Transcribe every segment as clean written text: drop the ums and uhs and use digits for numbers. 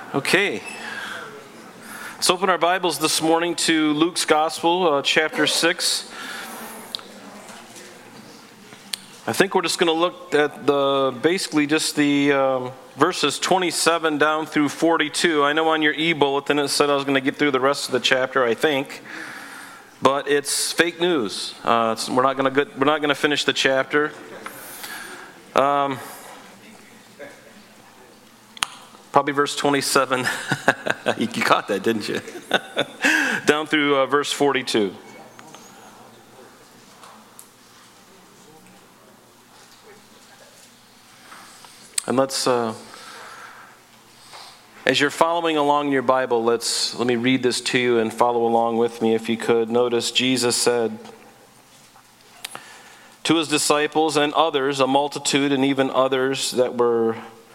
Okay, let's open our Bibles this morning to Luke's Gospel, chapter 6. I think we're just going to look at basically just the verses 27 down through 42. I know on your e-bulletin it said I was going to get through the rest of the chapter, I think, but it's fake news. We're not going to finish the chapter. Probably verse 27. You caught that, didn't you? Down through verse 42. And let's, as you're following along in your Bible, let me read this to you and follow along with me if you could. Notice Jesus said to his disciples and others, a multitude and even others that were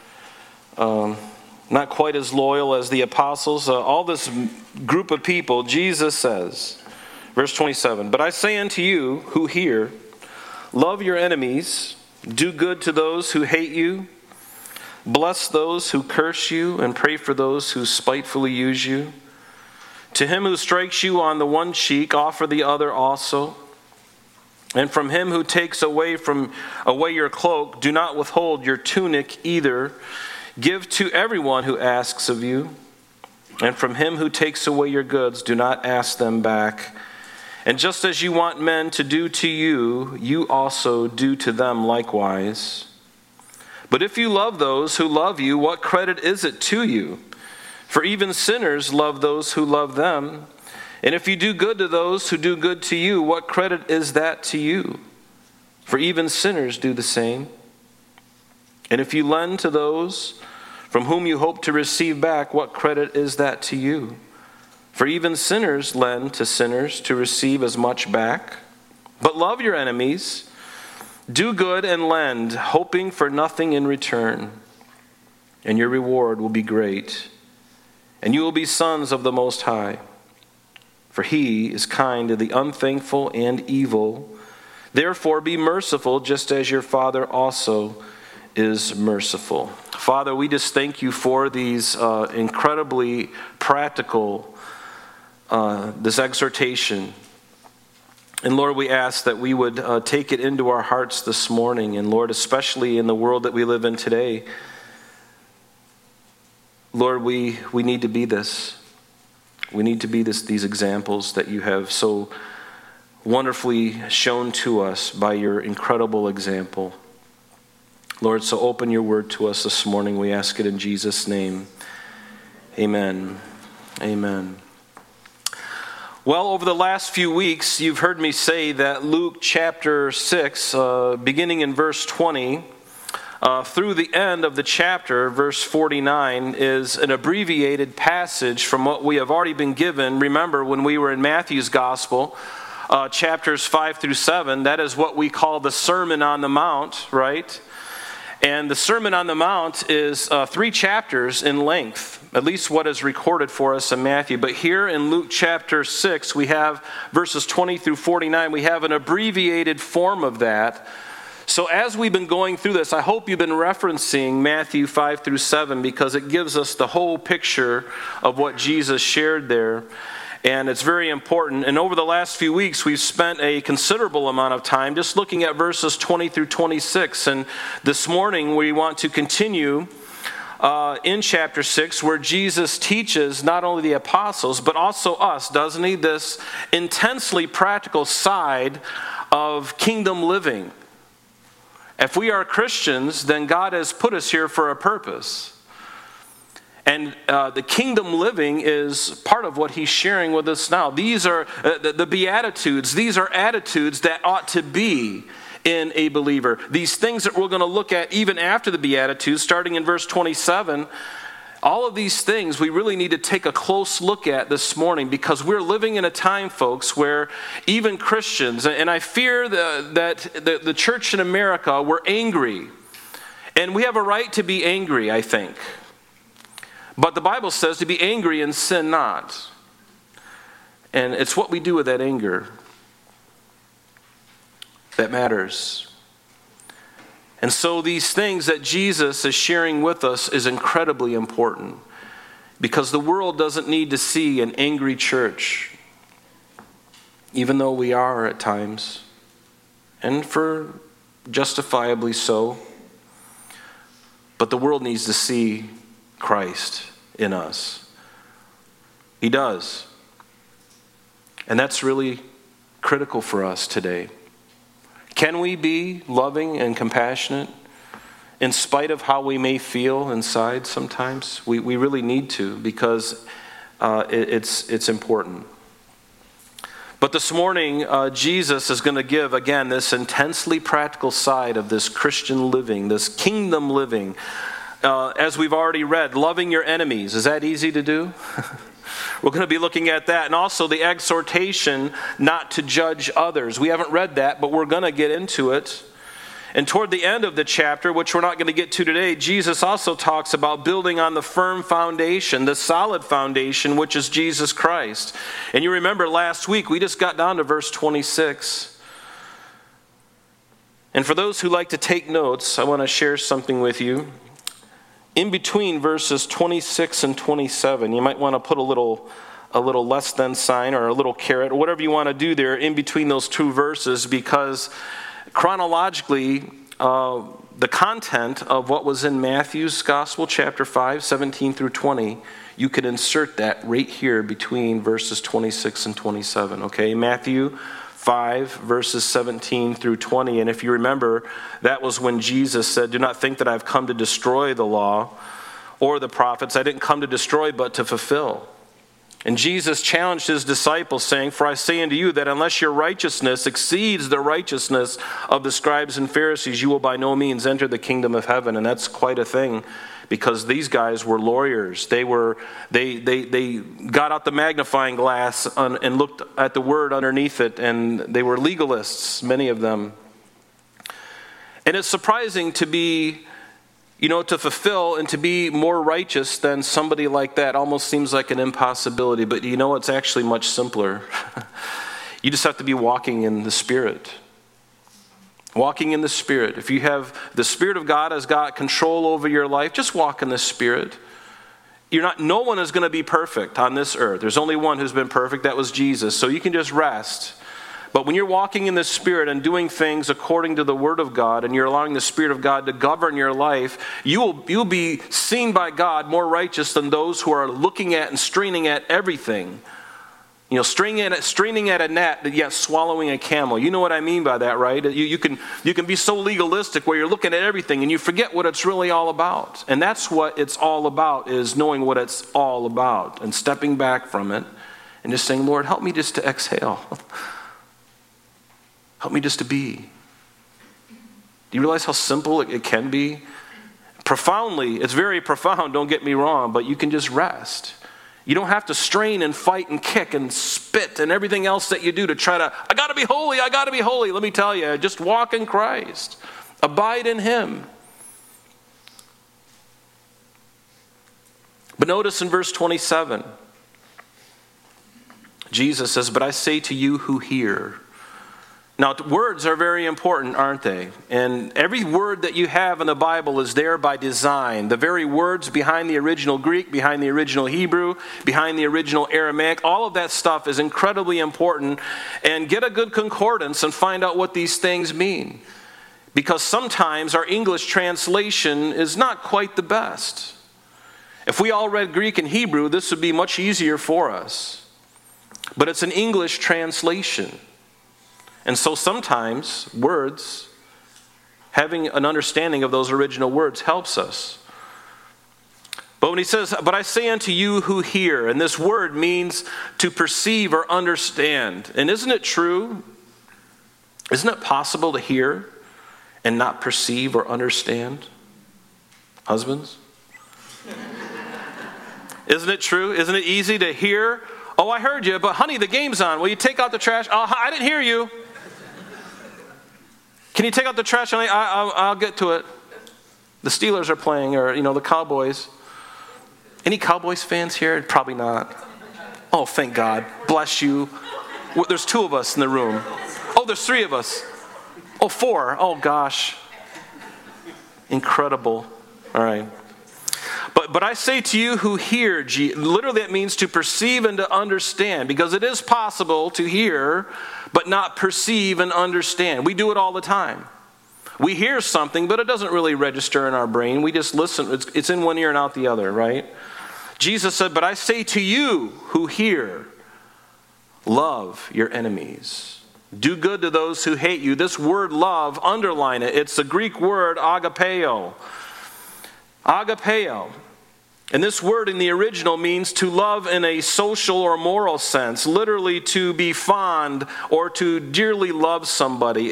not quite as loyal as the apostles, all this group of people, Jesus says, verse 27, "But I say unto you who hear, love your enemies, do good to those who hate you, bless those who curse you, and pray for those who spitefully use you. To him who strikes you on the one cheek, offer the other also. And from him who takes away your cloak, do not withhold your tunic either. Give to everyone who asks of you, and from him who takes away your goods, do not ask them back. And just as you want men to do to you, you also do to them likewise. But if you love those who love you, what credit is it to you? For even sinners love those who love them. And if you do good to those who do good to you, what credit is that to you? For even sinners do the same. And if you lend to those from whom you hope to receive back, what credit is that to you? For even sinners lend to sinners to receive as much back. But love your enemies, do good and lend, hoping for nothing in return. And your reward will be great, and you will be sons of the Most High. For he is kind to the unthankful and evil. Therefore be merciful, just as your Father also is merciful." Father, we just thank you for these incredibly practical, this exhortation. And Lord, we ask that we would take it into our hearts this morning. And Lord, especially in the world that we live in today, Lord, we need to be this. We need to be these examples that you have so wonderfully shown to us by your incredible example. Lord, so open your word to us this morning. We ask it in Jesus' name. Amen. Amen. Well, over the last few weeks, you've heard me say that Luke chapter 6, beginning in verse 20, through the end of the chapter, verse 49, is an abbreviated passage from what we have already been given. Remember, when we were in Matthew's Gospel, chapters 5 through 7, that is what we call the Sermon on the Mount, right? And the Sermon on the Mount is 3 chapters in length, at least what is recorded for us in Matthew. But here in Luke chapter 6, we have verses 20 through 49. We have an abbreviated form of that. So as we've been going through this, I hope you've been referencing Matthew 5 through 7 because it gives us the whole picture of what Jesus shared there. And it's very important. And over the last few weeks, we've spent a considerable amount of time just looking at verses 20 through 26. And this morning, we want to continue in chapter 6, where Jesus teaches not only the apostles, but also us, doesn't he? This intensely practical side of kingdom living. If we are Christians, then God has put us here for a purpose. And the kingdom living is part of what he's sharing with us now. These are the Beatitudes. These are attitudes that ought to be in a believer. These things that we're going to look at even after the Beatitudes, starting in verse 27, all of these things we really need to take a close look at this morning because we're living in a time, folks, where even Christians, and I fear that the church in America, we're angry. And we have a right to be angry, I think. But the Bible says to be angry and sin not. And it's what we do with that anger that matters. And so these things that Jesus is sharing with us is incredibly important. Because the world doesn't need to see an angry church, even though we are at times, and for justifiably so. But the world needs to see Christ in us. He does. And that's really critical for us today. Can we be loving and compassionate in spite of how we may feel inside sometimes? We really need to, because it's important. But this morning, Jesus is going to give, again, this intensely practical side of this Christian living, this kingdom living. As we've already read, loving your enemies. Is that easy to do? We're going to be looking at that. And also the exhortation not to judge others. We haven't read that, but we're going to get into it. And toward the end of the chapter, which we're not going to get to today, Jesus also talks about building on the firm foundation, the solid foundation, which is Jesus Christ. And you remember last week, we just got down to verse 26. And for those who like to take notes, I want to share something with you. In between verses 26 and 27, you might want to put a little less than sign or a little caret or whatever you want to do there in between those two verses, because chronologically, the content of what was in Matthew's Gospel, chapter 5, 17 through 20, you could insert that right here between verses 26 and 27, okay? Matthew 5, verses 17 through 20. And if you remember, that was when Jesus said, "Do not think that I've come to destroy the law or the prophets. I didn't come to destroy, but to fulfill." And Jesus challenged his disciples, saying, "For I say unto you that unless your righteousness exceeds the righteousness of the scribes and Pharisees, you will by no means enter the kingdom of heaven." And that's quite a thing, because these guys were lawyers. They got out the magnifying glass and looked at the word underneath it, and they were legalists, many of them. And it's surprising to be, to fulfill and to be more righteous than somebody like that almost seems like an impossibility. But it's actually much simpler. You just have to be walking in the Spirit. Walking in the Spirit. If you have the Spirit of God has got control over your life, just walk in the Spirit. No one is going to be perfect on this earth. There's only one who's been perfect. That was Jesus. So you can just rest. But when you're walking in the Spirit and doing things according to the Word of God, and you're allowing the Spirit of God to govern your life, you'll be seen by God more righteous than those who are looking at and straining at everything. Straining at a net, yet swallowing a camel. You know what I mean by that, right? You can be so legalistic where you're looking at everything and you forget what it's really all about. And that's what it's all about, is knowing what it's all about and stepping back from it and just saying, "Lord, help me just to exhale. Help me just to be." Do you realize how simple it can be? Profoundly, it's very profound, don't get me wrong, but you can just rest. You don't have to strain and fight and kick and spit and everything else that you do to try to, I got to be holy, I got to be holy. Let me tell you, just walk in Christ. Abide in Him. But notice in verse 27, Jesus says, "But I say to you who hear." Now, words are very important, aren't they? And every word that you have in the Bible is there by design. The very words behind the original Greek, behind the original Hebrew, behind the original Aramaic, all of that stuff is incredibly important. And get a good concordance and find out what these things mean. Because sometimes our English translation is not quite the best. If we all read Greek and Hebrew, this would be much easier for us. But it's an English translation. And so sometimes words, having an understanding of those original words helps us. But when he says, "But I say unto you who hear," and this word means to perceive or understand. And isn't it true? Isn't it possible to hear and not perceive or understand? Husbands? Isn't it true? Isn't it easy to hear? "Oh, I heard you, but honey, the game's on. Will you take out the trash?" "Oh, I didn't hear you. Can you take out the trash? I'll get to it." The Steelers are playing, or, the Cowboys. Any Cowboys fans here? Probably not. Oh, thank God. Bless you. There's 2 of us in the room. Oh, there's 3 of us. Oh, 4. Oh, gosh. Incredible. All right. But I say to you who hear, literally it means to perceive and to understand, because it is possible to hear but not perceive and understand. We do it all the time. We hear something, but it doesn't really register in our brain. We just listen. It's in one ear and out the other, right? Jesus said, but I say to you who hear, love your enemies. Do good to those who hate you. This word love, underline it. It's the Greek word agapeo. Agapeo. And this word in the original means to love in a social or moral sense, literally to be fond or to dearly love somebody.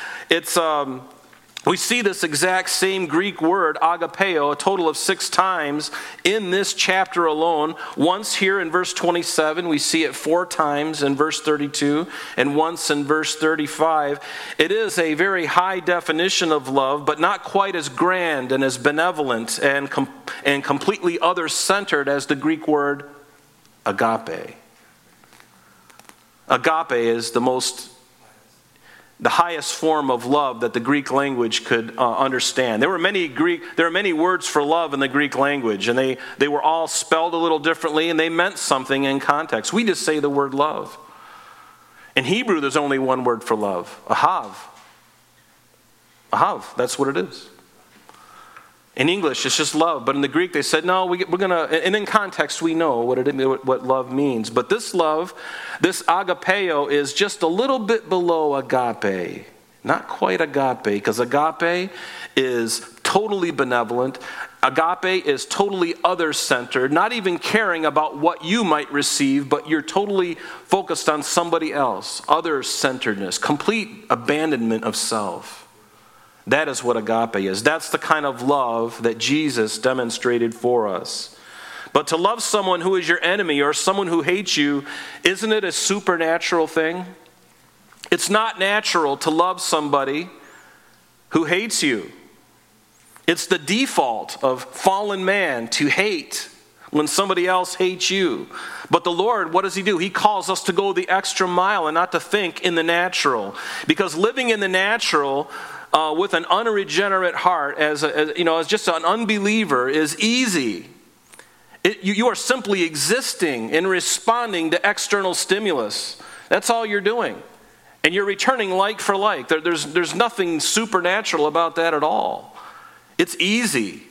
We see this exact same Greek word, agapeo, a total of 6 times in this chapter alone. Once here in verse 27, we see it 4 times in verse 32, and once in verse 35. It is a very high definition of love, but not quite as grand and as benevolent and completely other-centered as the Greek word agape. Agape is the highest form of love that the Greek language could understand. There are many words for love in the Greek language, and they were all spelled a little differently, and they meant something in context. We just say the word love. In Hebrew, there's only one word for love, ahav. Ahav, that's what it is. In English, it's just love. But in the Greek, they said, no, we're going to... And in context, we know what love means. But this love, this agapeo, is just a little bit below agape. Not quite agape, because agape is totally benevolent. Agape is totally other-centered, not even caring about what you might receive, but you're totally focused on somebody else. Other-centeredness, complete abandonment of self. That is what agape is. That's the kind of love that Jesus demonstrated for us. But to love someone who is your enemy or someone who hates you, isn't it a supernatural thing? It's not natural to love somebody who hates you. It's the default of fallen man to hate when somebody else hates you. But the Lord, what does He do? He calls us to go the extra mile and not to think in the natural. Because living in the natural with an unregenerate heart, as just an unbeliever, is easy. You are simply existing and responding to external stimulus. That's all you're doing. And you're returning like for like. There's nothing supernatural about that at all. It's easy.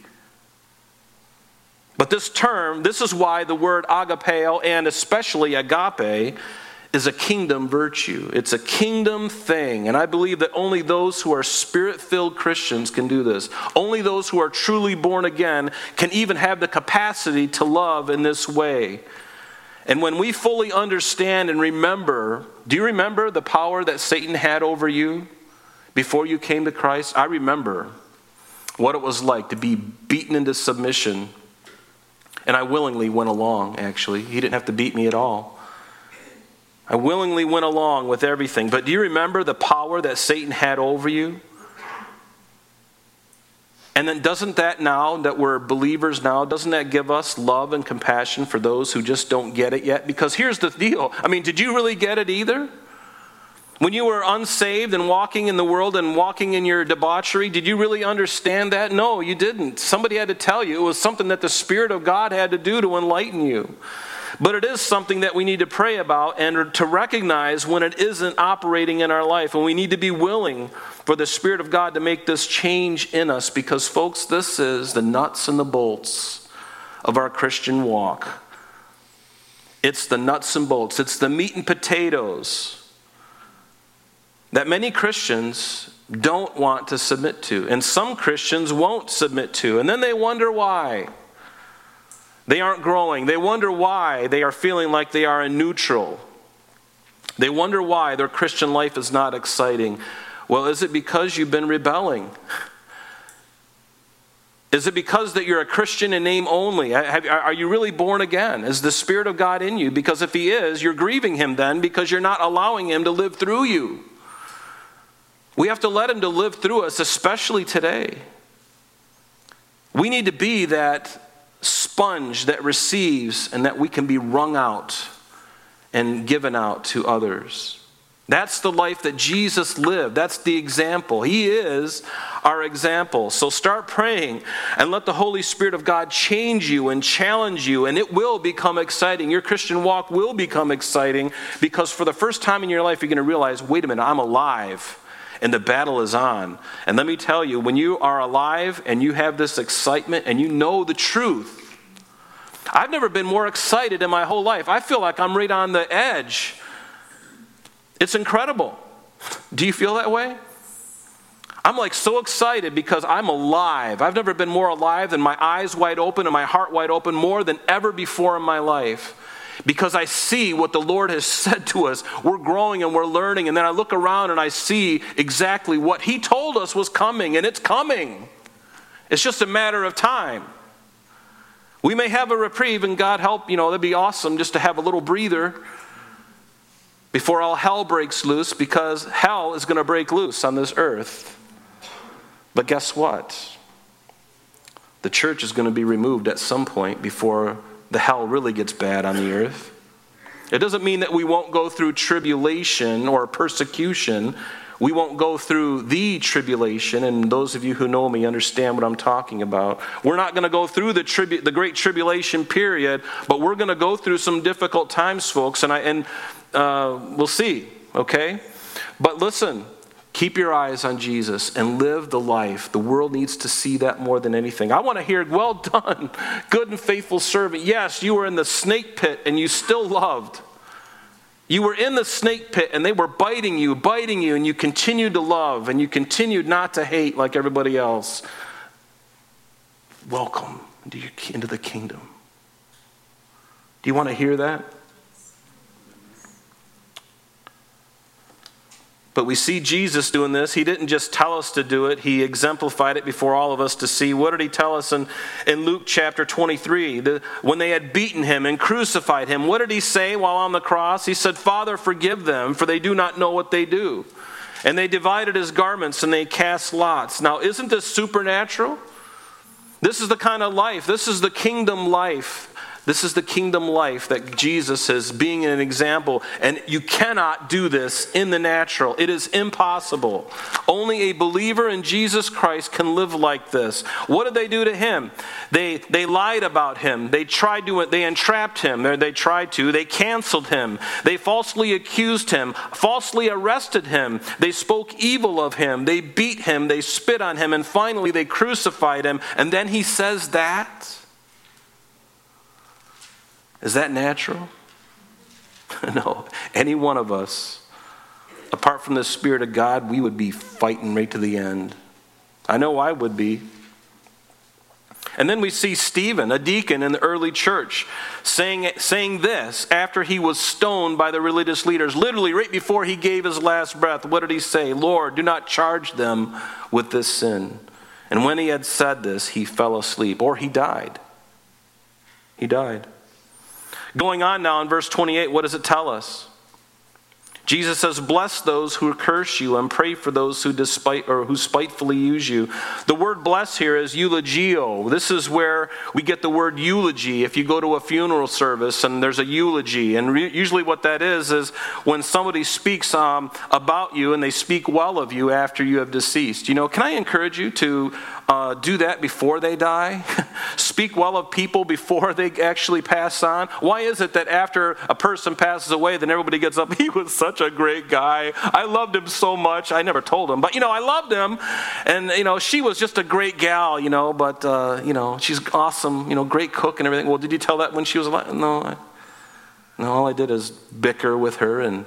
But this is why the word agapeo, and especially agape, is a kingdom virtue. It's a kingdom thing. And I believe that only those who are Spirit-filled Christians can do this. Only those who are truly born again can even have the capacity to love in this way. And when we fully understand and remember, do you remember the power that Satan had over you before you came to Christ? I remember what it was like to be beaten into submission. And I willingly went along, actually. He didn't have to beat me at all. I willingly went along with everything. But do you remember the power that Satan had over you? And then doesn't that, now that we're believers now, doesn't that give us love and compassion for those who just don't get it yet? Because here's the deal. I mean, did you really get it either? When you were unsaved and walking in the world and walking in your debauchery, did you really understand that? No, you didn't. Somebody had to tell you. It was something that the Spirit of God had to do to enlighten you. But it is something that we need to pray about and to recognize when it isn't operating in our life. And we need to be willing for the Spirit of God to make this change in us. Because, folks, this is the nuts and the bolts of our Christian walk. It's the nuts and bolts. It's the meat and potatoes that many Christians don't want to submit to. And some Christians won't submit to. And then they wonder why. They aren't growing. They wonder why they are feeling like they are in neutral. They wonder why their Christian life is not exciting. Well, is it because you've been rebelling? Is it because that you're a Christian in name only? Are you really born again? Is the Spirit of God in you? Because if He is, you're grieving Him then because you're not allowing Him to live through you. We have to let Him to live through us, especially today. We need to be that sponge that receives and that we can be wrung out and given out to others. That's the life that Jesus lived. That's the example. He is our example. So start praying and let the Holy Spirit of God change you and challenge you, and it will become exciting. Your Christian walk will become exciting because for the first time in your life, you're going to realize, wait a minute, I'm alive. And the battle is on. And let me tell you, when you are alive and you have this excitement and you know the truth, I've never been more excited in my whole life. I feel like I'm right on the edge. It's incredible. Do you feel that way? I'm like so excited because I'm alive. I've never been more alive than my eyes wide open and my heart wide open more than ever before in my life. Because I see what the Lord has said to us. We're growing and we're learning. And then I look around and I see exactly what He told us was coming. And it's coming. It's just a matter of time. We may have a reprieve, and God help, that'd be awesome just to have a little breather before all hell breaks loose, because hell is going to break loose on this earth. But guess what? The church is going to be removed at some point before the hell really gets bad on the earth. It doesn't mean that we won't go through tribulation or persecution. We won't go through the tribulation, and those of you who know me understand what I'm talking about. We're not going to go through the great tribulation period, but we're going to go through some difficult times, folks, and we'll see, okay? But listen, keep your eyes on Jesus and live the life. The world needs to see that more than anything. I want to hear, well done, good and faithful servant. Yes, you were in the snake pit and you still loved. You were in the snake pit and they were biting you, and you continued to love and you continued not to hate like everybody else. Welcome into the kingdom. Do you want to hear that? But we see Jesus doing this. He didn't just tell us to do it. He exemplified it before all of us to see. What did He tell us in Luke chapter 23? When they had beaten Him and crucified Him, what did He say while on the cross? He said, Father, forgive them, for they do not know what they do. And they divided His garments and they cast lots. Now, isn't this supernatural? This is the kind of life. This is the kingdom life. This is the kingdom life that Jesus is being an example. And you cannot do this in the natural. It is impossible. Only a believer in Jesus Christ can live like this. What did they do to Him? They lied about Him. They entrapped Him. They canceled Him. They falsely accused Him, falsely arrested Him. They spoke evil of Him. They beat Him. They spit on Him. And finally they crucified Him. And then He says that? Is that natural? No. Any one of us, apart from the Spirit of God, we would be fighting right to the end. I know I would be. And then we see Stephen, a deacon in the early church, saying this after he was stoned by the religious leaders. Literally, right before he gave his last breath, what did he say? Lord, do not charge them with this sin. And when he had said this, he fell asleep, or he died. He died. Going on now in verse 28, what does it tell us? Jesus says, bless those who curse you and pray for those who spitefully use you. The word bless here is eulogio. This is where we get the word eulogy. If you go to a funeral service and there's a eulogy, and usually what that is when somebody speaks about you and they speak well of you after you have deceased. Can I encourage you to do that before they die? Speak well of people before they actually pass on. Why is it that after a person passes away, then everybody gets up, he was such a great guy. I loved him so much. I never told him, but I loved him. And she was just a great gal, but she's awesome, great cook and everything. Well, did you tell that when she was alive? No, all I did is bicker with her and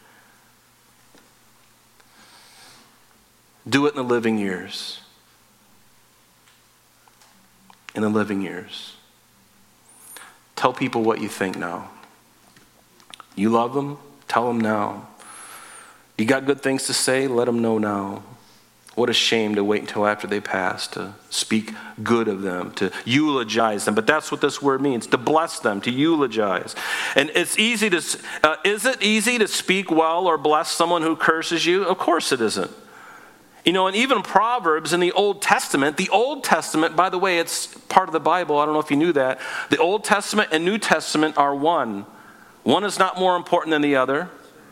do it in the living years. In the living years. Tell people what you think now. You love them? Tell them now. You got good things to say? Let them know now. What a shame to wait until after they pass to speak good of them, to eulogize them. But that's what this word means, to bless them, to eulogize. And it's easy to, is it easy to speak well or bless someone who curses you? Of course it isn't. And even Proverbs in the Old Testament, by the way, it's part of the Bible. I don't know if you knew that. The Old Testament and New Testament are one. One is not more important than the other.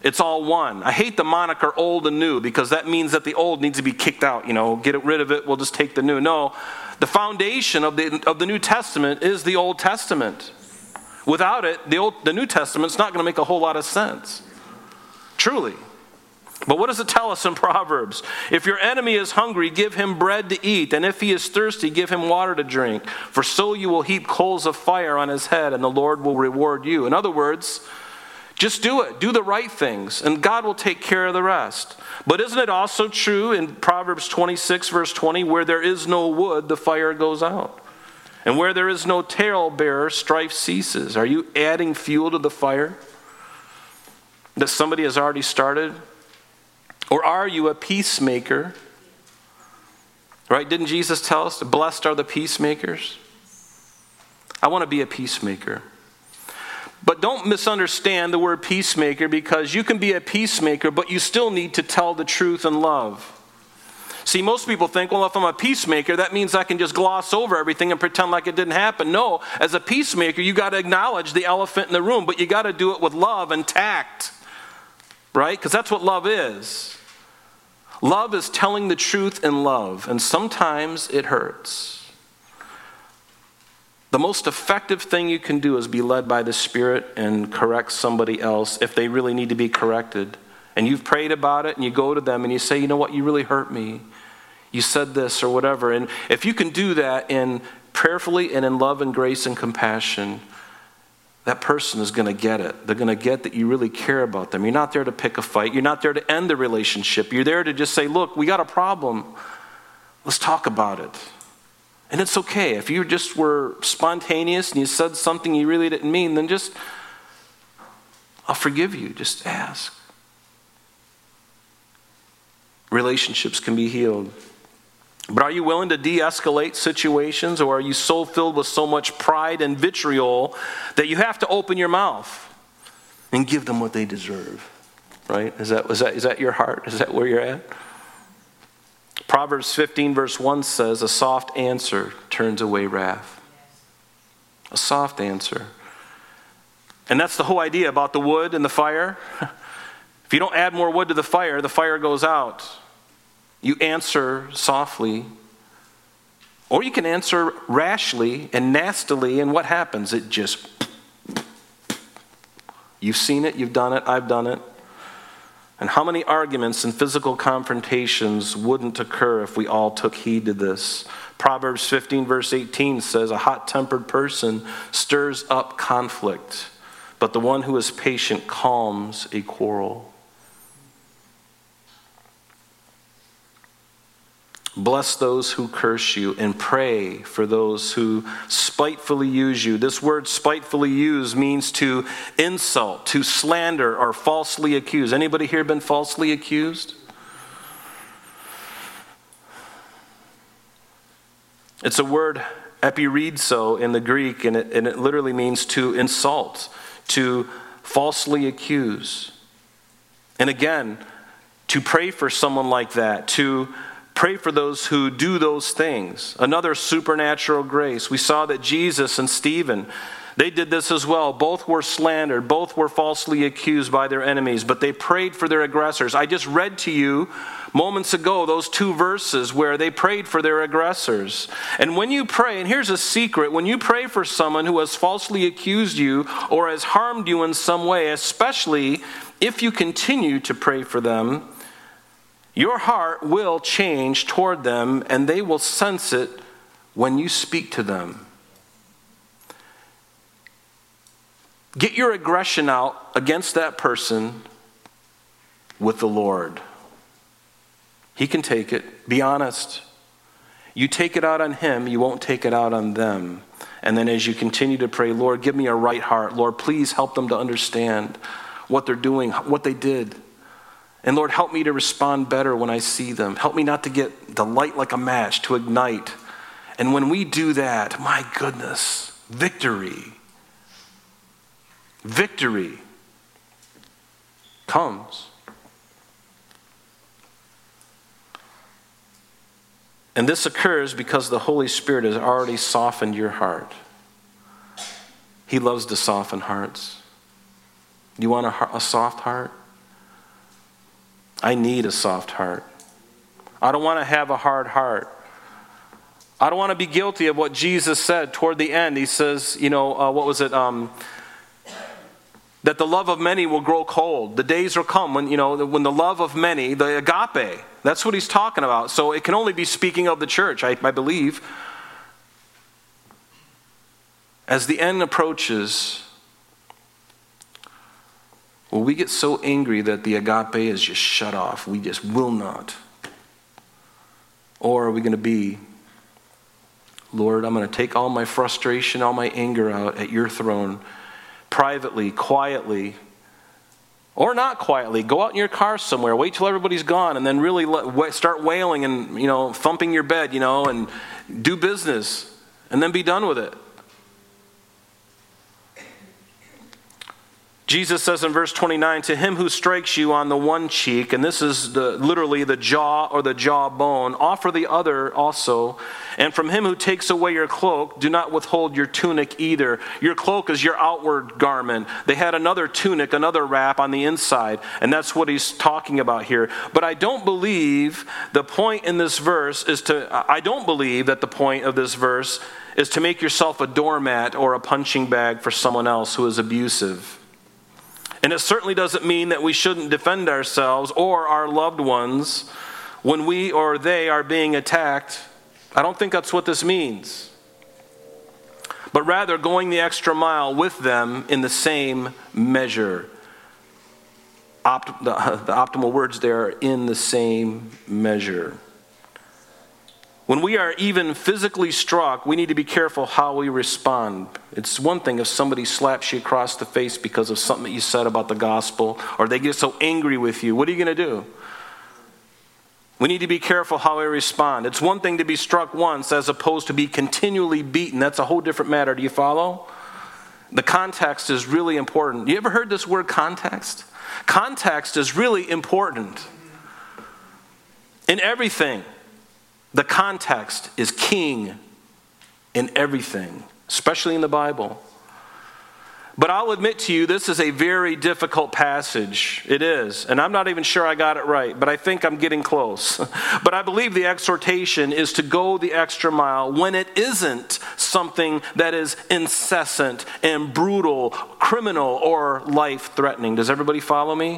It's all one. I hate the moniker old and new because that means that the old needs to be kicked out. Get rid of it, we'll just take the new. No, the foundation of the New Testament is the Old Testament. Without it, the New Testament's not going to make a whole lot of sense. Truly. But what does it tell us in Proverbs? If your enemy is hungry, give him bread to eat, and if he is thirsty, give him water to drink. For so you will heap coals of fire on his head, and the Lord will reward you. In other words, just do it. Do the right things, and God will take care of the rest. But isn't it also true in Proverbs 26, verse 20, where there is no wood, the fire goes out? And where there is no talebearer, strife ceases. Are you adding fuel to the fire that somebody has already started? Or are you a peacemaker? Right? Didn't Jesus tell us, blessed are the peacemakers? I want to be a peacemaker. But don't misunderstand the word peacemaker, because you can be a peacemaker, but you still need to tell the truth in love. See, most people think, well, if I'm a peacemaker, that means I can just gloss over everything and pretend like it didn't happen. No, as a peacemaker, you got to acknowledge the elephant in the room, but you got to do it with love and tact, right? Because that's what love is. Love is telling the truth in love, and sometimes it hurts. The most effective thing you can do is be led by the Spirit and correct somebody else if they really need to be corrected. And you've prayed about it, and you go to them and you say, you know what, you really hurt me. You said this or whatever. And if you can do that in prayerfully and in love and grace and compassion, that person is going to get it. They're going to get that you really care about them. You're not there to pick a fight. You're not there to end the relationship. You're there to just say, look, we got a problem. Let's talk about it. And it's okay. If you just were spontaneous and you said something you really didn't mean, then just, I'll forgive you. Just ask. Relationships can be healed. But are you willing to de-escalate situations, or are you so filled with so much pride and vitriol that you have to open your mouth and give them what they deserve? Right? Is that your heart? Is that where you're at? Proverbs 15 verse 1 says, a soft answer turns away wrath. A soft answer. And that's the whole idea about the wood and the fire. If you don't add more wood to the fire goes out. You answer softly. Or you can answer rashly and nastily, and what happens? It just... You've seen it, you've done it, I've done it. And how many arguments and physical confrontations wouldn't occur if we all took heed to this? Proverbs 15 verse 18 says, a hot-tempered person stirs up conflict, but the one who is patient calms a quarrel. Bless those who curse you and pray for those who spitefully use you. This word spitefully use means to insult, to slander, or falsely accuse. Anybody here been falsely accused? It's a word epiridzo in the Greek, and it literally means to insult, to falsely accuse. And again, to pray for someone like that, to pray for those who do those things. Another supernatural grace. We saw that Jesus and Stephen, they did this as well. Both were slandered. Both were falsely accused by their enemies, but they prayed for their aggressors. I just read to you moments ago those two verses where they prayed for their aggressors. And when you pray, and here's a secret, when you pray for someone who has falsely accused you or has harmed you in some way, especially if you continue to pray for them, your heart will change toward them, and they will sense it when you speak to them. Get your aggression out against that person with the Lord. He can take it. Be honest. You take it out on him, you won't take it out on them. And then as you continue to pray, Lord, give me a right heart. Lord, please help them to understand what they're doing, what they did. And Lord, help me to respond better when I see them. Help me not to get the light like a match, to ignite. And when we do that, my goodness, victory comes. And this occurs because the Holy Spirit has already softened your heart. He loves to soften hearts. Do you want a soft heart? I need a soft heart. I don't want to have a hard heart. I don't want to be guilty of what Jesus said toward the end. He says, what was it? That the love of many will grow cold. The days will come when the love of many, the agape, that's what he's talking about. So it can only be speaking of the church, I believe. As the end approaches, will we get so angry that the agape is just shut off? We just will not. Or are we going to be, Lord, I'm going to take all my frustration, all my anger out at your throne, privately, quietly, or not quietly. Go out in your car somewhere, wait till everybody's gone, and then really start wailing and thumping your bed, and do business, and then be done with it. Jesus says in verse 29, to him who strikes you on the one cheek, and this is literally the jaw or the jawbone, offer the other also. And from him who takes away your cloak, do not withhold your tunic either. Your cloak is your outward garment. They had another tunic, another wrap on the inside, and that's what he's talking about here. But I don't believe the point in this verse is I don't believe that the point of this verse is to make yourself a doormat or a punching bag for someone else who is abusive. And it certainly doesn't mean that we shouldn't defend ourselves or our loved ones when we or they are being attacked. I don't think that's what this means. But rather going the extra mile with them in the same measure. The optimal words there are in the same measure. When we are even physically struck, we need to be careful how we respond. It's one thing if somebody slaps you across the face because of something that you said about the gospel, or they get so angry with you. What are you going to do? We need to be careful how we respond. It's one thing to be struck once as opposed to be continually beaten. That's a whole different matter. Do you follow? The context is really important. You ever heard this word context? Context is really important in everything. The context is king in everything, especially in the Bible. But I'll admit to you, this is a very difficult passage. It is. And I'm not even sure I got it right, but I think I'm getting close. But I believe the exhortation is to go the extra mile when it isn't something that is incessant and brutal, criminal, or life-threatening. Does everybody follow me?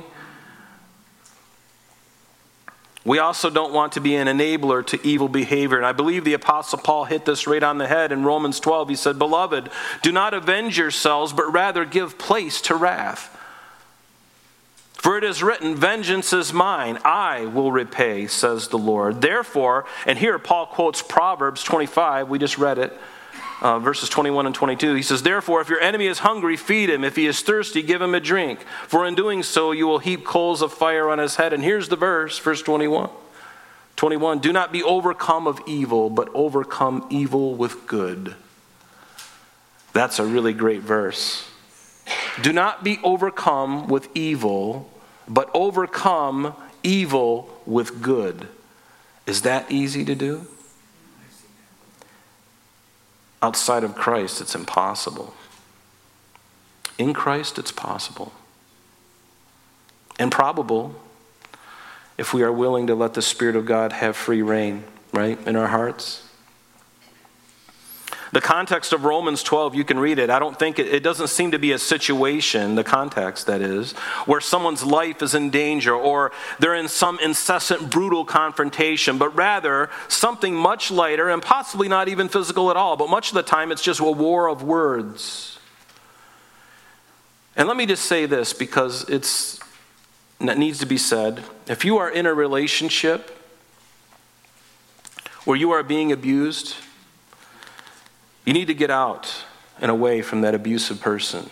We also don't want to be an enabler to evil behavior. And I believe the Apostle Paul hit this right on the head in Romans 12. He said, beloved, do not avenge yourselves, but rather give place to wrath. For it is written, vengeance is mine, I will repay, says the Lord. Therefore, and here Paul quotes Proverbs 25, we just read it, verses 21 and 22. He says, therefore, if your enemy is hungry, feed him. If he is thirsty, give him a drink. For in doing so, you will heap coals of fire on his head. And here's the verse, verse 21. Do not be overcome of evil, but overcome evil with good. That's a really great verse. Do not be overcome with evil, but overcome evil with good. Is that easy to do? Outside of Christ, it's impossible. In Christ, it's possible. And probable if we are willing to let the Spirit of God have free reign, right, in our hearts. The context of Romans 12, you can read it. I don't think it doesn't seem to be a situation, the context that is, where someone's life is in danger or they're in some incessant, brutal confrontation, but rather something much lighter and possibly not even physical at all. But much of the time, it's just a war of words. And let me just say this because it needs to be said. If you are in a relationship where you are being abused, you need to get out and away from that abusive person.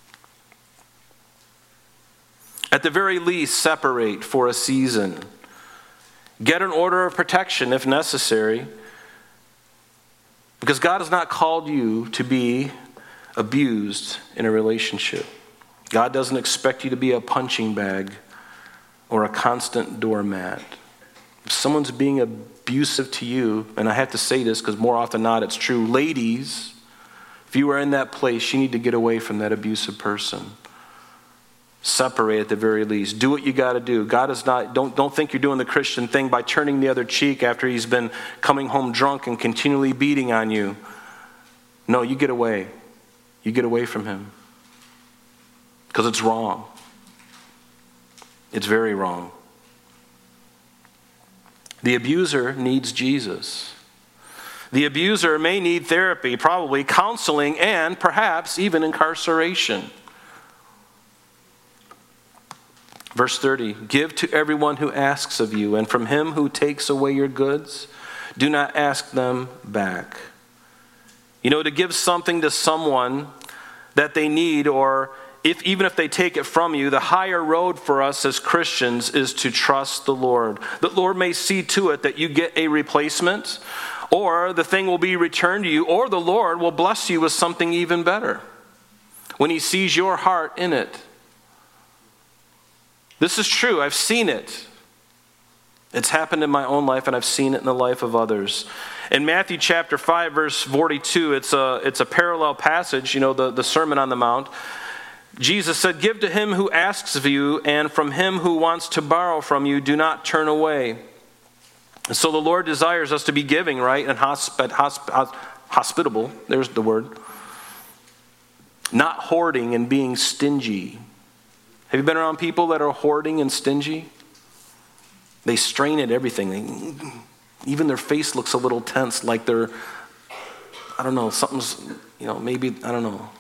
At the very least, separate for a season. Get an order of protection if necessary. Because God has not called you to be abused in a relationship. God doesn't expect you to be a punching bag or a constant doormat. If someone's being abusive to you, and I have to say this because more often than not it's true, ladies, if you are in that place, you need to get away from that abusive person. Separate at the very least. Do what you got to do. God is not, don't think you're doing the Christian thing by turning the other cheek after he's been coming home drunk and continually beating on you. No, you get away. You get away from him. Because it's wrong. It's very wrong. The abuser needs Jesus. The abuser may need therapy, probably counseling, and perhaps even incarceration. Verse 30, give to everyone who asks of you, and from him who takes away your goods, do not ask them back. You know, to give something to someone that they need, or even if they take it from you, the higher road for us as Christians is to trust the Lord. The Lord may see to it that you get a replacement, or the thing will be returned to you, or the Lord will bless you with something even better when he sees your heart in it. This is true. I've seen it. It's happened in my own life, and I've seen it in the life of others. In Matthew chapter 5, verse 42, it's a parallel passage, you know, the Sermon on the Mount. Jesus said, give to him who asks of you, and from him who wants to borrow from you, do not turn away. And so the Lord desires us to be giving, right? And hospitable, there's the word. Not hoarding and being stingy. Have you been around people that are hoarding and stingy? They strain at everything. Even their face looks a little tense, like they're, I don't know, something's, you know, maybe, I don't know.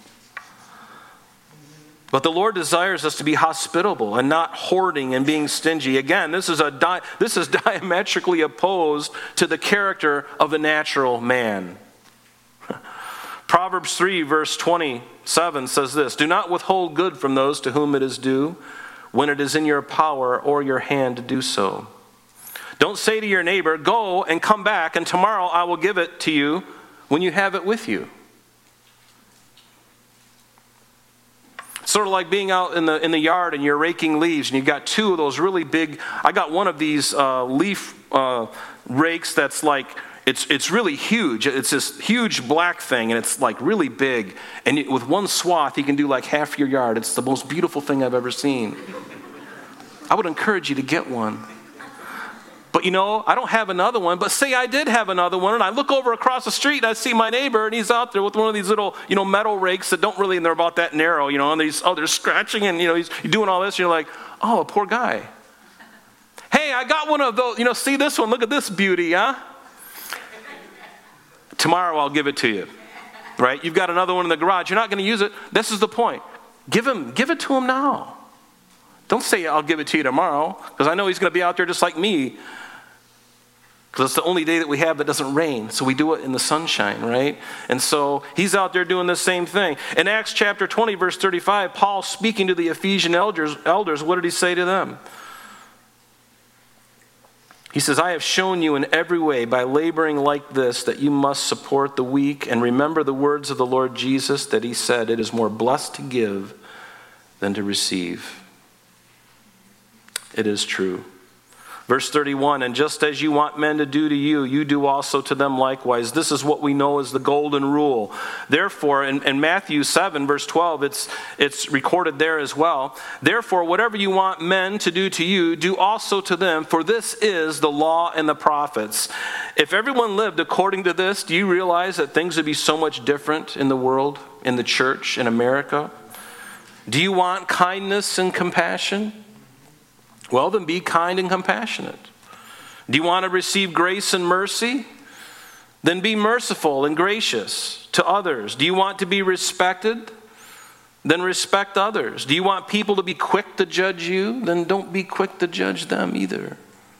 But the Lord desires us to be hospitable and not hoarding and being stingy. Again, this is diametrically opposed to the character of a natural man. Proverbs 3, verse 27 says this, do not withhold good from those to whom it is due, when it is in your power or your hand to do so. Don't say to your neighbor, go and come back, and tomorrow I will give it to you when you have it with you. It's sort of like being out in the yard and you're raking leaves, and you've got two of those really big, I got one of these leaf rakes that's like, it's really huge. It's this huge black thing, and it's like really big. And with one swath, you can do like half your yard. It's the most beautiful thing I've ever seen. I would encourage you to get one. But you know, I don't have another one. But say I did have another one, and I look over across the street, and I see my neighbor, and he's out there with one of these little, you know, metal rakes that don't really, and they're about that narrow, you know, and they're scratching, and you know, he's doing all this, and you're like, oh, poor guy. Hey, I got one of those, you know, see this one, look at this beauty, huh? Tomorrow I'll give it to you, right? You've got another one in the garage. You're not going to use it. This is the point. Give it to him now. Don't say I'll give it to you tomorrow, because I know he's going to be out there just like me, because it's the only day that we have that doesn't rain. So we do it in the sunshine, right? And so he's out there doing the same thing. In Acts chapter 20, verse 35, Paul speaking to the Ephesian elders, what did he say to them? He says, I have shown you in every way by laboring like this that you must support the weak, and remember the words of the Lord Jesus that he said, it is more blessed to give than to receive. It is true. Verse 31, and just as you want men to do to you, you do also to them likewise. This is what we know as the golden rule. Therefore, in Matthew 7, verse 12, it's recorded there as well. Therefore, whatever you want men to do to you, do also to them, for this is the law and the prophets. If everyone lived according to this, do you realize that things would be so much different in the world, in the church, in America? Do you want kindness and compassion? Well, then be kind and compassionate. Do you want to receive grace and mercy? Then be merciful and gracious to others. Do you want to be respected? Then respect others. Do you want people to be quick to judge you? Then don't be quick to judge them either.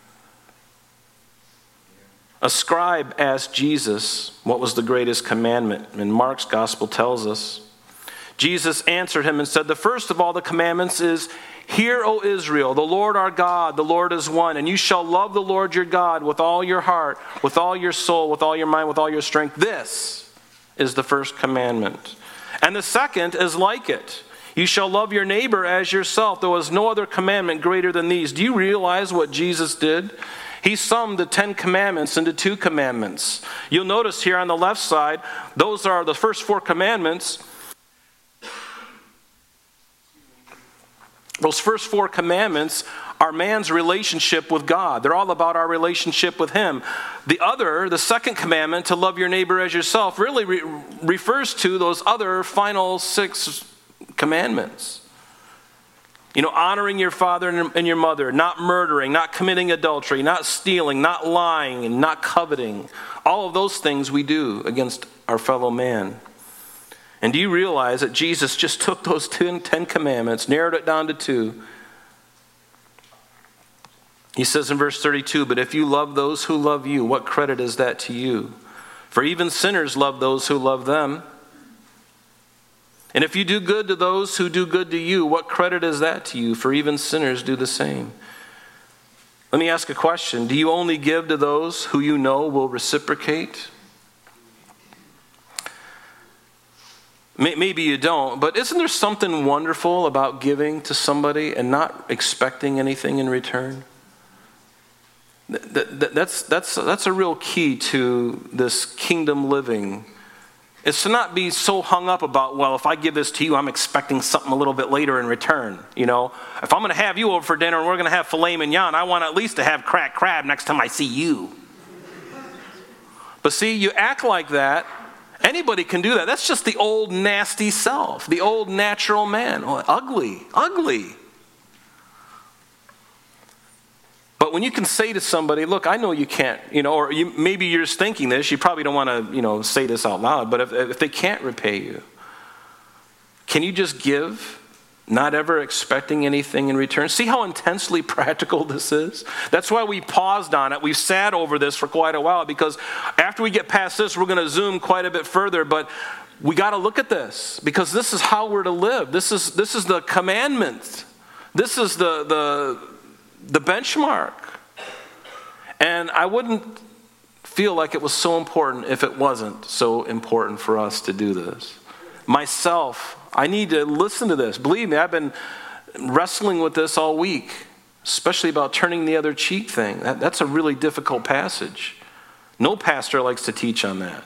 A scribe asked Jesus what was the greatest commandment, and Mark's gospel tells us. Jesus answered him and said, the first of all the commandments is, hear, O Israel, the Lord our God, the Lord is one, and you shall love the Lord your God with all your heart, with all your soul, with all your mind, with all your strength. This is the first commandment. And the second is like it. You shall love your neighbor as yourself. There was no other commandment greater than these. Do you realize what Jesus did? He summed the 10 commandments into 2 commandments. You'll notice here on the left side, those are the first 4 commandments. Those first 4 commandments are man's relationship with God. They're all about our relationship with Him. The second commandment, to love your neighbor as yourself, really refers to those other final 6 commandments. Honoring your father and your mother, not murdering, not committing adultery, not stealing, not lying, and not coveting. All of those things we do against our fellow man. And do you realize that Jesus just took those 10 commandments, narrowed it down to 2? He says in verse 32, but if you love those who love you, what credit is that to you? For even sinners love those who love them. And if you do good to those who do good to you, what credit is that to you? For even sinners do the same. Let me ask a question. Do you only give to those who you know will reciprocate? Maybe you don't, but isn't there something wonderful about giving to somebody and not expecting anything in return? That's a real key to this kingdom living. It's to not be so hung up about, well, if I give this to you, I'm expecting something a little bit later in return. If I'm going to have you over for dinner and we're going to have filet mignon, I want at least to have cracked crab next time I see you. But see, you act like that. Anybody can do that. That's just the old nasty self, the old natural man. Oh, ugly. But when you can say to somebody, look, I know you can't, or maybe you're just thinking this, you probably don't want to, say this out loud, but if they can't repay you, can you just give, not ever expecting anything in return? See how intensely practical this is? That's why we paused on it. We've sat over this for quite a while, because after we get past this, we're going to zoom quite a bit further, but we got to look at this, because this is how we're to live. This is the commandment. This is the benchmark. And I wouldn't feel like it was so important if it wasn't so important for us to do this. Myself, I need to listen to this. Believe me, I've been wrestling with this all week, especially about turning the other cheek thing. That's a really difficult passage. No pastor likes to teach on that.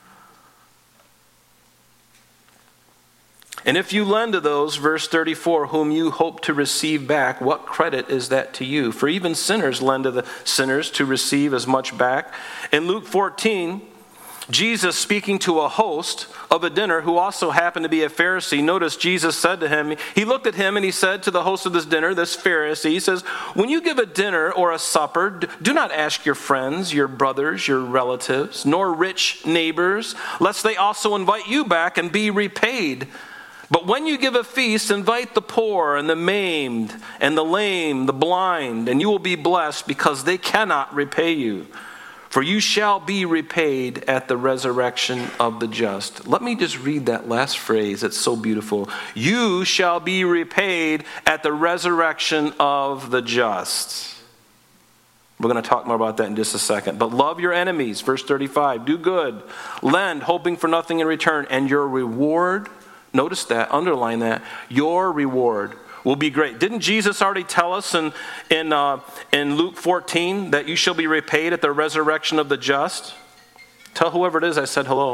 And if you lend to those, verse 34, whom you hope to receive back, what credit is that to you? For even sinners lend to the sinners to receive as much back. In Luke 14, Jesus speaking to a host of a dinner who also happened to be a Pharisee, notice Jesus said to him, he looked at him and he said to the host of this dinner, this Pharisee, he says, when you give a dinner or a supper, do not ask your friends, your brothers, your relatives, nor rich neighbors, lest they also invite you back and be repaid. But when you give a feast, invite the poor and the maimed and the lame, the blind, and you will be blessed because they cannot repay you. For you shall be repaid at the resurrection of the just. Let me just read that last phrase. It's so beautiful. You shall be repaid at the resurrection of the just. We're going to talk more about that in just a second. But love your enemies, verse 35. Do good. Lend, hoping for nothing in return. And your reward, notice that, underline that, your reward will be great. Didn't Jesus already tell us in Luke 14 that you shall be repaid at the resurrection of the just? Tell whoever it is I said hello.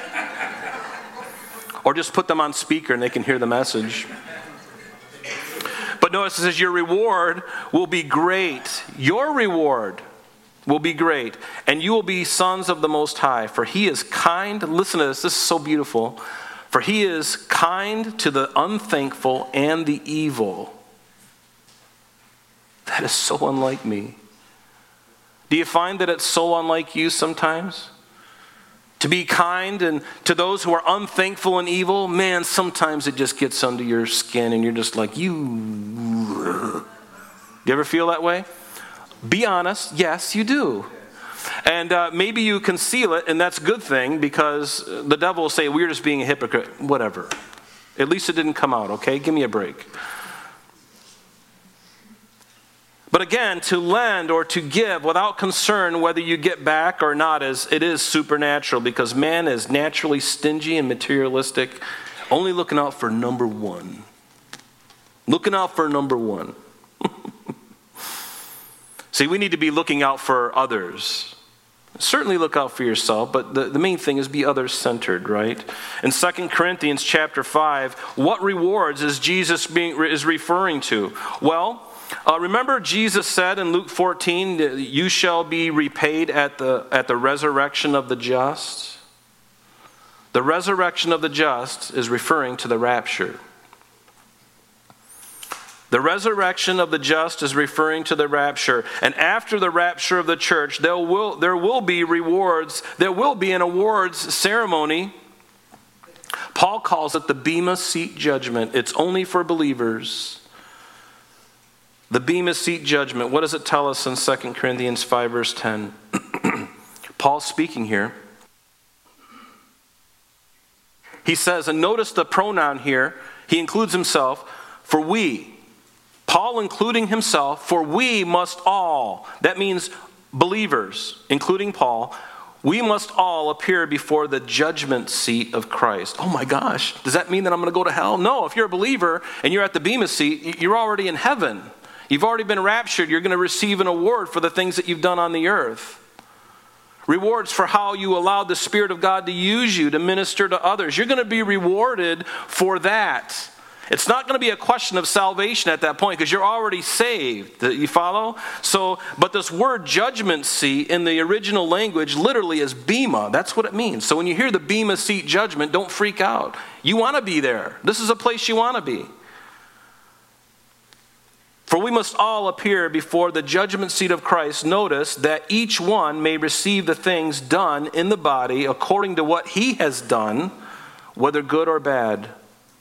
Or just put them on speaker and they can hear the message. But notice it says your reward will be great. Your reward will be great. And you will be sons of the Most High. For He is kind. Listen to this. This is so beautiful. For He is kind to the unthankful and the evil. That is so unlike me. Do you find that it's so unlike you sometimes? To be kind and to those who are unthankful and evil, man, sometimes it just gets under your skin and you're just like, you. Do you ever feel that way? Be honest. Yes, you do. And maybe you conceal it, and that's a good thing, because the devil will say, we're just being a hypocrite. Whatever. At least it didn't come out, okay? Give me a break. But again, to lend or to give without concern whether you get back or not, it is supernatural, because man is naturally stingy and materialistic, only looking out for number one. Looking out for number one. See, we need to be looking out for others. Certainly look out for yourself, but the main thing is be others-centered, right? In 2 Corinthians chapter 5, what rewards is Jesus is referring to? Well, remember Jesus said in Luke 14, you shall be repaid at the resurrection of the just? The resurrection of the just is referring to the rapture. The resurrection of the just is referring to the rapture. And after the rapture of the church, there will be rewards. There will be an awards ceremony. Paul calls it the Bema Seat Judgment. It's only for believers. The Bema Seat Judgment. What does it tell us in 2 Corinthians 5 verse 10? Paul's speaking here. He says, and notice the pronoun here. He includes himself, for we. Paul including himself, for we must all, that means believers, including Paul, we must all appear before the judgment seat of Christ. Oh my gosh, does that mean that I'm going to go to hell? No, if you're a believer and you're at the Bema seat, you're already in heaven. You've already been raptured. You're going to receive an award for the things that you've done on the earth. Rewards for how you allowed the Spirit of God to use you to minister to others. You're going to be rewarded for that. It's not going to be a question of salvation at that point because you're already saved. You follow? So, but this word judgment seat in the original language literally is bema. That's what it means. So when you hear the Bema Seat Judgment, don't freak out. You want to be there. This is a place you want to be. For we must all appear before the judgment seat of Christ. Notice that each one may receive the things done in the body according to what he has done, whether good or bad.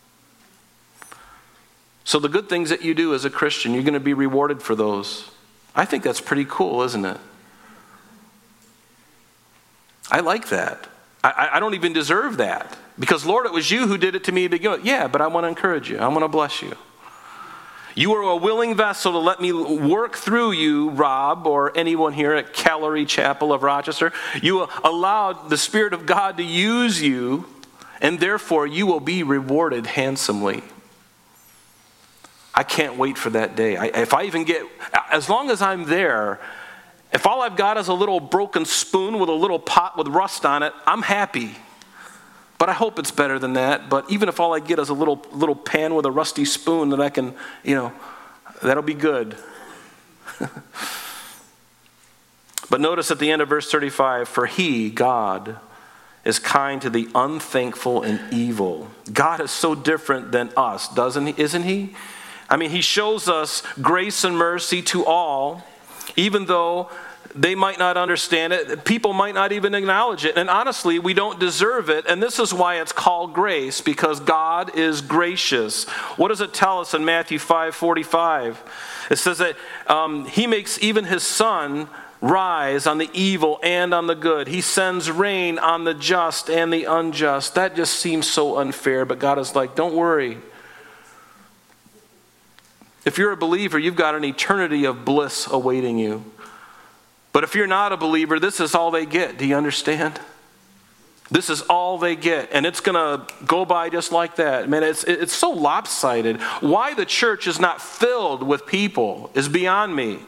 So the good things that you do as a Christian, you're going to be rewarded for those. I think that's pretty cool, isn't it? I like that. I don't even deserve that. Because, Lord, it was you who did it to me to begin with. Yeah, but I want to encourage you. I want to bless you. You are a willing vessel to let me work through you, Rob, or anyone here at Calvary Chapel of Rochester. You allowed the Spirit of God to use you, and therefore you will be rewarded handsomely. I can't wait for that day. If I even get, as long as I'm there, if all I've got is a little broken spoon with a little pot with rust on it, I'm happy. But I hope it's better than that. But even if all I get is a little pan with a rusty spoon that I can, that'll be good. But notice at the end of verse 35, for he, God, is kind to the unthankful and evil. God is so different than us, isn't he? I mean, he shows us grace and mercy to all, even though they might not understand it. People might not even acknowledge it. And honestly, we don't deserve it. And this is why it's called grace, because God is gracious. What does it tell us in Matthew 5:45? It says that he makes even his sun rise on the evil and on the good. He sends rain on the just and the unjust. That just seems so unfair. But God is like, don't worry. If you're a believer, you've got an eternity of bliss awaiting you. But if you're not a believer, this is all they get. Do you understand? This is all they get. And it's going to go by just like that. Man, it's so lopsided. Why the church is not filled with people is beyond me.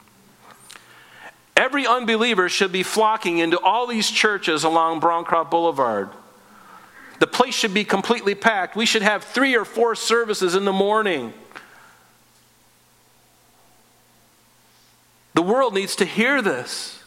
Every unbeliever should be flocking into all these churches along Browncroft Boulevard. The place should be completely packed. We should have 3 or 4 services in the morning. The world needs to hear this.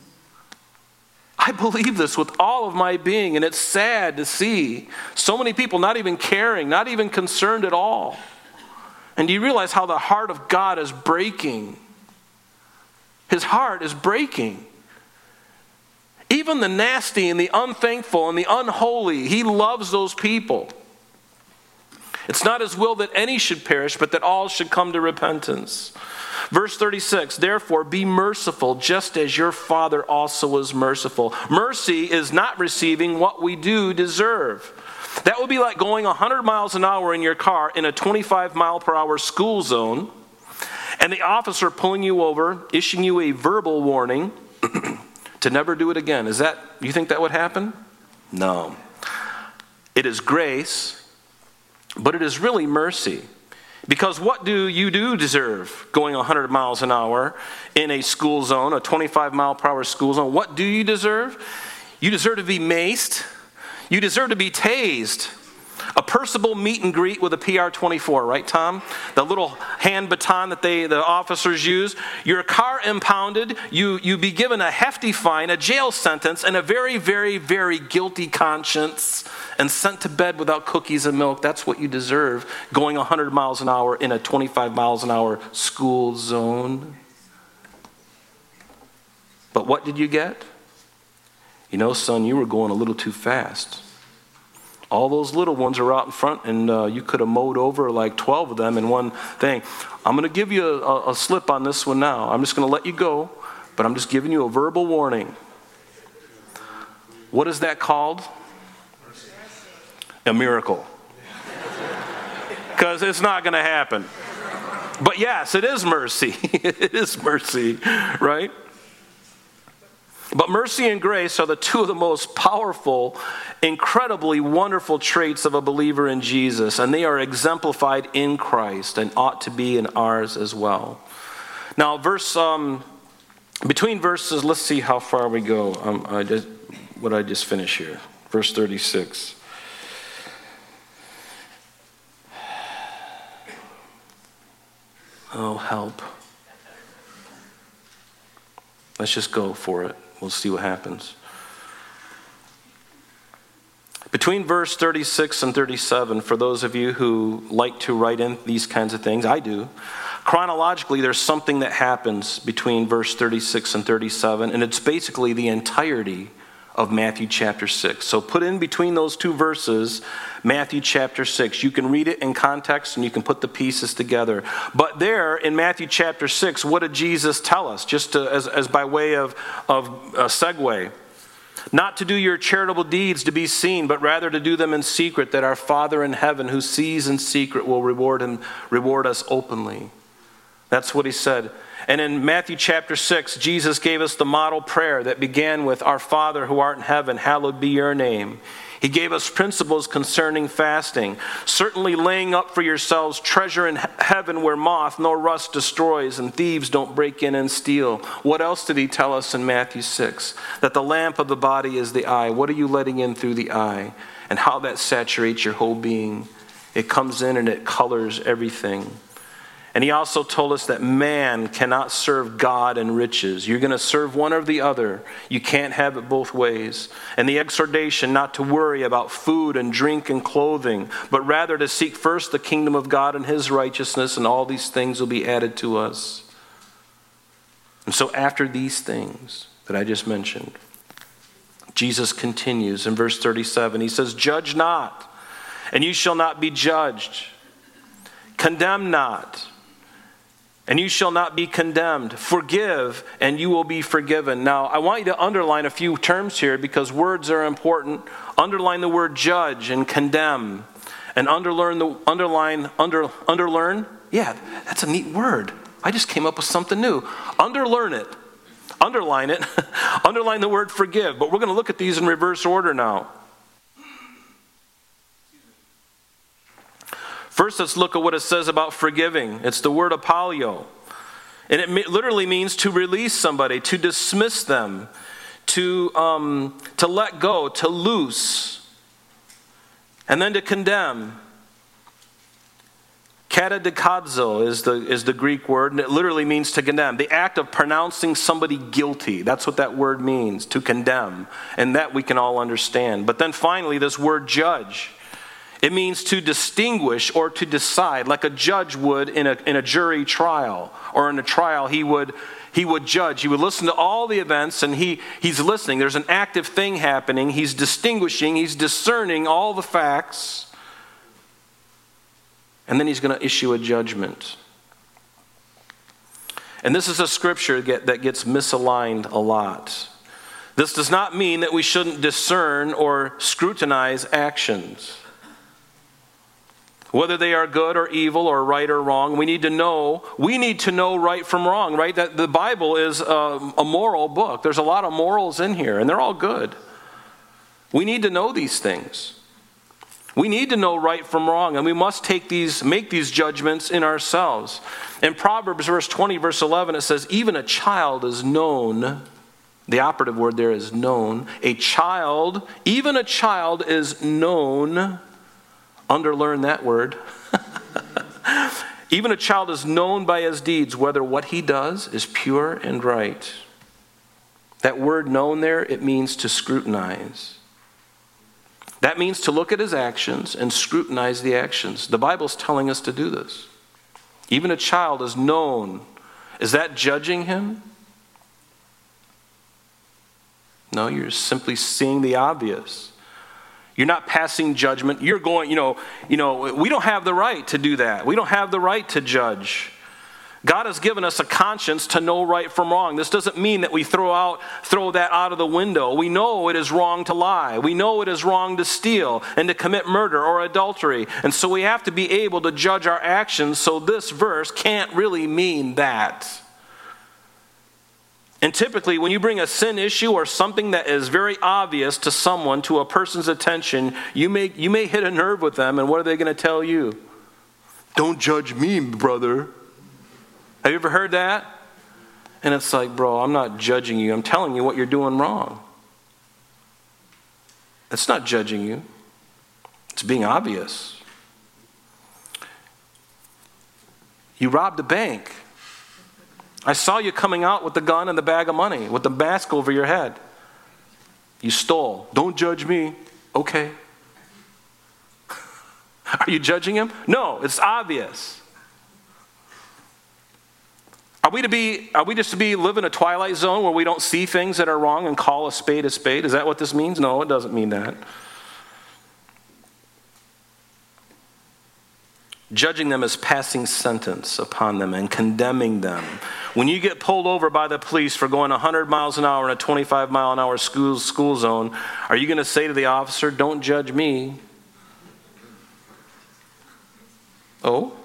I believe this with all of my being, and it's sad to see so many people not even caring, not even concerned at all. And do you realize how the heart of God is breaking? His heart is breaking. Even the nasty and the unthankful and the unholy, he loves those people. It's not his will that any should perish, but that all should come to repentance. Verse 36, therefore be merciful just as your Father also is merciful. Mercy is not receiving what we do deserve. That would be like going 100 miles an hour in your car in a 25 mile per hour school zone, and the officer pulling you over, issuing you a verbal warning to never do it again. You think that would happen? No. It is grace, but it is really mercy. Because what do you deserve going 100 miles an hour in a school zone, a 25 mile per hour school zone? What do you deserve? You deserve to be maced. You deserve to be tased. A Percival meet and greet with a PR-24, right, Tom? The little hand baton that the officers use. Your car impounded. You be given a hefty fine, a jail sentence, and a very, very, very guilty conscience, and sent to bed without cookies and milk. That's what you deserve going 100 miles an hour in a 25 miles an hour school zone. But what did you get? You know, son, you were going a little too fast. All those little ones are out in front, and you could have mowed over like 12 of them in one thing. I'm going to give you a slip on this one now. I'm just going to let you go, but I'm just giving you a verbal warning. What is that called? A miracle. Because it's not going to happen. But yes, it is mercy. It is mercy, right? But mercy and grace are the two of the most powerful, incredibly wonderful traits of a believer in Jesus, and they are exemplified in Christ and ought to be in ours as well. Now, between verses, let's see how far we go. What did I just finish here? Verse 36. Oh, help. Let's just go for it. We'll see what happens. Between verse 36 and 37, for those of you who like to write in these kinds of things, I do. Chronologically, there's something that happens between verse 36 and 37, and it's basically the entirety of Matthew chapter 6. So put in between those two verses, Matthew chapter 6. You can read it in context and you can put the pieces together. But there in Matthew chapter 6, what did Jesus tell us? Just as by way of a segue. Not to do your charitable deeds to be seen, but rather to do them in secret, that our Father in heaven who sees in secret will reward us openly. That's what he said. And in Matthew chapter 6, Jesus gave us the model prayer that began with, Our Father who art in heaven, hallowed be your name. He gave us principles concerning fasting, certainly laying up for yourselves treasure in heaven where moth nor rust destroys and thieves don't break in and steal. What else did he tell us in Matthew 6? That the lamp of the body is the eye. What are you letting in through the eye? And how that saturates your whole being. It comes in and it colors everything. And he also told us that man cannot serve God and riches. You're going to serve one or the other. You can't have it both ways. And the exhortation not to worry about food and drink and clothing, but rather to seek first the kingdom of God and his righteousness, and all these things will be added to us. And so after these things that I just mentioned, Jesus continues in verse 37. He says, Judge not, and you shall not be judged. Condemn not, and you shall not be condemned. Forgive, and you will be forgiven. Now, I want you to underline a few terms here because words are important. Underline the word judge and condemn. And underlearn. Yeah, that's a neat word. I just came up with something new. Underlearn it. Underline it. Underline the word forgive. But we're going to look at these in reverse order now. First, let's look at what it says about forgiving. It's the word apollio. And it literally means to release somebody, to dismiss them, to let go, to loose, and then to condemn. Katadikadzo is the Greek word, and it literally means to condemn. The act of pronouncing somebody guilty. That's what that word means, to condemn. And that we can all understand. But then finally, this word judge. It means to distinguish or to decide, like a judge would in a jury trial, or in a trial he would judge. He would listen to all the events, and he's listening. There's an active thing happening. He's distinguishing. He's discerning all the facts, and then he's going to issue a judgment. And this is a scripture that gets misaligned a lot. This does not mean that we shouldn't discern or scrutinize actions. Whether they are good or evil or right or wrong, we need to know right from wrong, right? That the Bible is a moral book. There's a lot of morals in here, and they're all good. We need to know these things. We need to know right from wrong, and we must make these judgments in ourselves. In Proverbs verse 20, verse 11, it says, even a child is known. The operative word there is known. Even a child is known. Underlearn that word. Even a child is known by his deeds, whether what he does is pure and right. That word known there, it means to scrutinize. That means to look at his actions and scrutinize the actions. The Bible's telling us to do this. Even a child is known. Is that judging him? No, you're simply seeing the obvious. You're not passing judgment. You're going, we don't have the right to do that. We don't have the right to judge. God has given us a conscience to know right from wrong. This doesn't mean that we throw that out of the window. We know it is wrong to lie. We know it is wrong to steal and to commit murder or adultery. And so we have to be able to judge our actions, so this verse can't really mean that. And typically, when you bring a sin issue or something that is very obvious to someone, to a person's attention, you may hit a nerve with them, and what are they going to tell you? Don't judge me, brother. Have you ever heard that? And it's like, bro, I'm not judging you. I'm telling you what you're doing wrong. It's not judging you. It's being obvious. You robbed a bank. I saw you coming out with the gun and the bag of money, with the mask over your head. You stole. Don't judge me. Okay. Are you judging him? No, it's obvious. Are we just to live in a twilight zone where we don't see things that are wrong and call a spade a spade? Is that what this means? No, it doesn't mean that. Judging them is passing sentence upon them and condemning them. When you get pulled over by the police for going 100 miles an hour in a 25-mile-an-hour school zone, are you going to say to the officer, don't judge me? Oh?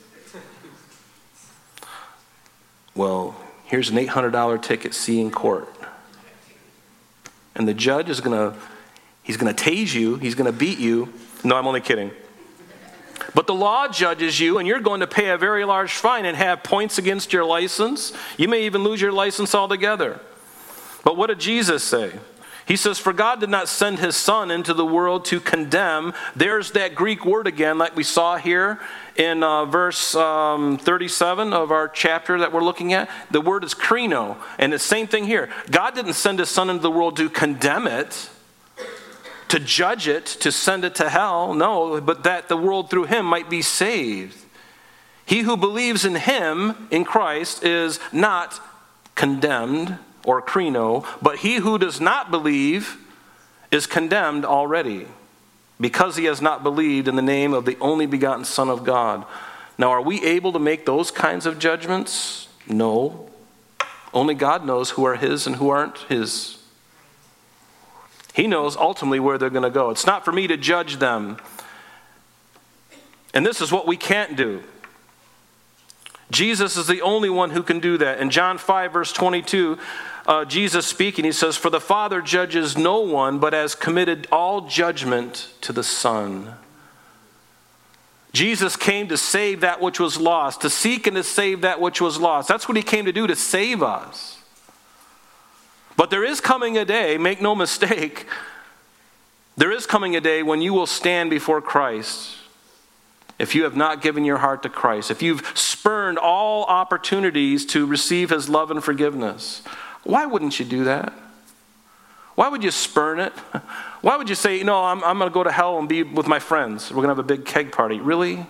Well, here's an $800 ticket, see in court. And the judge is he's going to tase you, he's going to beat you. No, I'm only kidding. But the law judges you, and you're going to pay a very large fine and have points against your license. You may even lose your license altogether. But what did Jesus say? He says, for God did not send his Son into the world to condemn. There's that Greek word again, like we saw here in verse 37 of our chapter that we're looking at. The word is krino, and the same thing here. God didn't send his Son into the world to condemn it, to judge it, to send it to hell. No, but that the world through him might be saved. He who believes in him, in Christ, is not condemned, or krino, but he who does not believe is condemned already, because he has not believed in the name of the only begotten Son of God. Now, are we able to make those kinds of judgments? No. Only God knows who are his and who aren't his. He knows ultimately where they're going to go. It's not for me to judge them. And this is what we can't do. Jesus is the only one who can do that. In John 5, verse 22, Jesus speaking, he says, for the Father judges no one, but has committed all judgment to the Son. Jesus came to save that which was lost, to seek and to save that which was lost. That's what he came to do, to save us. But there is coming a day, make no mistake, there is coming a day when you will stand before Christ. If you have not given your heart to Christ, if you've spurned all opportunities to receive his love and forgiveness, why wouldn't you do that? Why would you spurn it? Why would you say, no, I'm going to go to hell and be with my friends. We're going to have a big keg party. Really?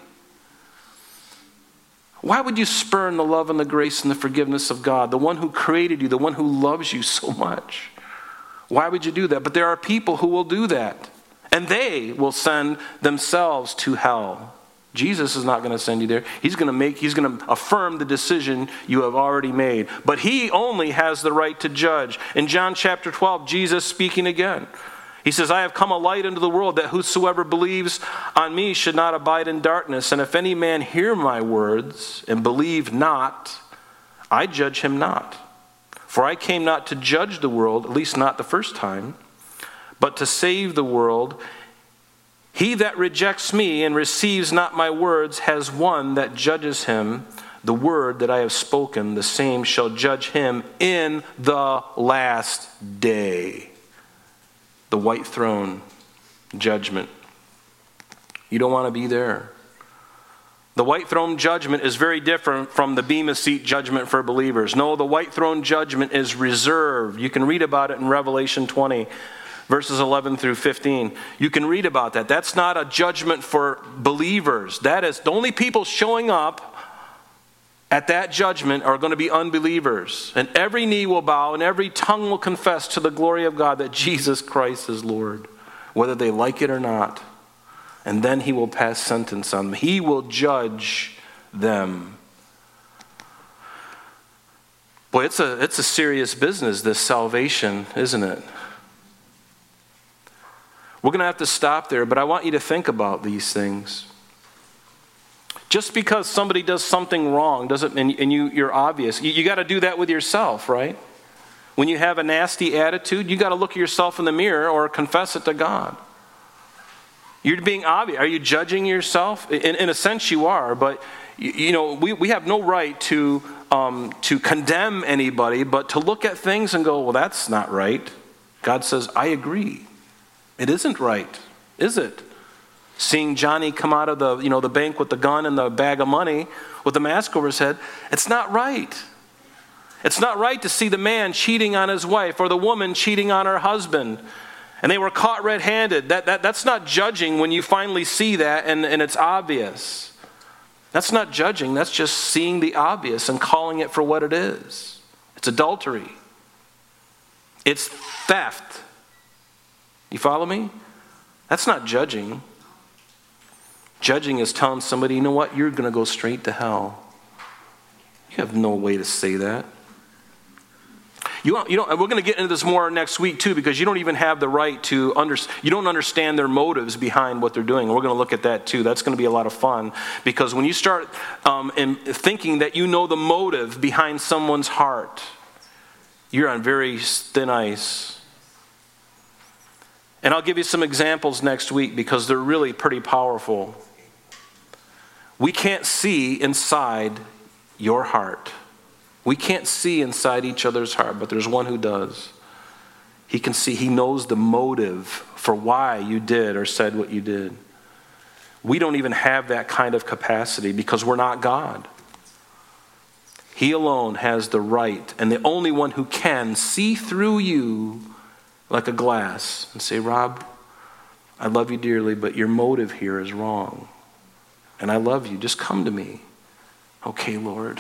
Why would you spurn the love and the grace and the forgiveness of God, the one who created you, the one who loves you so much? Why would you do that? But there are people who will do that, and they will send themselves to hell. Jesus is not going to send you there. He's going to affirm the decision you have already made. But he only has the right to judge. In John chapter 12, Jesus speaking again. He says, I have come a light into the world, that whosoever believes on me should not abide in darkness. And if any man hear my words and believe not, I judge him not. For I came not to judge the world, at least not the first time, but to save the world. He that rejects me and receives not my words has one that judges him. The word that I have spoken, the same shall judge him in the last day. The white throne judgment. You don't want to be there. The white throne judgment is very different from the Bema seat judgment for believers. No, the white throne judgment is reserved. You can read about it in Revelation 20, verses 11 through 15. You can read about that. That's not a judgment for believers. That is, the only people showing up at that judgment are going to be unbelievers. And every knee will bow and every tongue will confess to the glory of God that Jesus Christ is Lord, whether they like it or not. And then he will pass sentence on them. He will judge them. Boy, it's a serious business, this salvation, isn't it? We're going to have to stop there, but I want you to think about these things. Just because somebody does something wrong doesn't mean, and you're obvious. You got to do that with yourself, right? When you have a nasty attitude, you got to look at yourself in the mirror or confess it to God. You're being obvious. Are you judging yourself? In a sense, you are. But we have no right to condemn anybody, but to look at things and go, well, that's not right. God says, I agree. It isn't right, is it? Seeing Johnny come out of the bank with the gun and the bag of money with the mask over his head, it's not right. It's not right to see the man cheating on his wife or the woman cheating on her husband. And they were caught red-handed. That's not judging when you finally see that and it's obvious. That's not judging. That's just seeing the obvious and calling it for what it is. It's adultery. It's theft. You follow me? That's not judging. Judging is telling somebody, you know what, you're going to go straight to hell. You have no way to say that. We're going to get into this more next week too, because you don't even have the right to you don't understand their motives behind what they're doing. And we're going to look at that too. That's going to be a lot of fun, because when you start thinking that you know the motive behind someone's heart, you're on very thin ice. And I'll give you some examples next week because they're really pretty powerful. We can't see inside your heart. We can't see inside each other's heart, but there's one who does. He can see, he knows the motive for why you did or said what you did. We don't even have that kind of capacity because we're not God. He alone has the right and the only one who can see through you like a glass and say, Rob, I love you dearly, but your motive here is wrong. And I love you. Just come to me. Okay, Lord.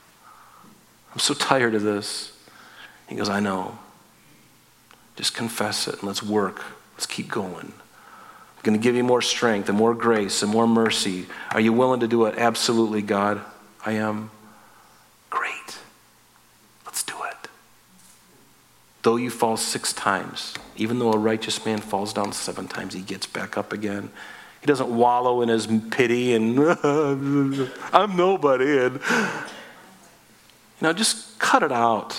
I'm so tired of this. He goes, I know. Just confess it and let's work. Let's keep going. I'm going to give you more strength and more grace and more mercy. Are you willing to do it? Absolutely, God. I am. Great. Let's do it. Though you fall 6 times, even though a righteous man falls down 7 times, he gets back up again. He doesn't wallow in his pity and I'm nobody. And just cut it out.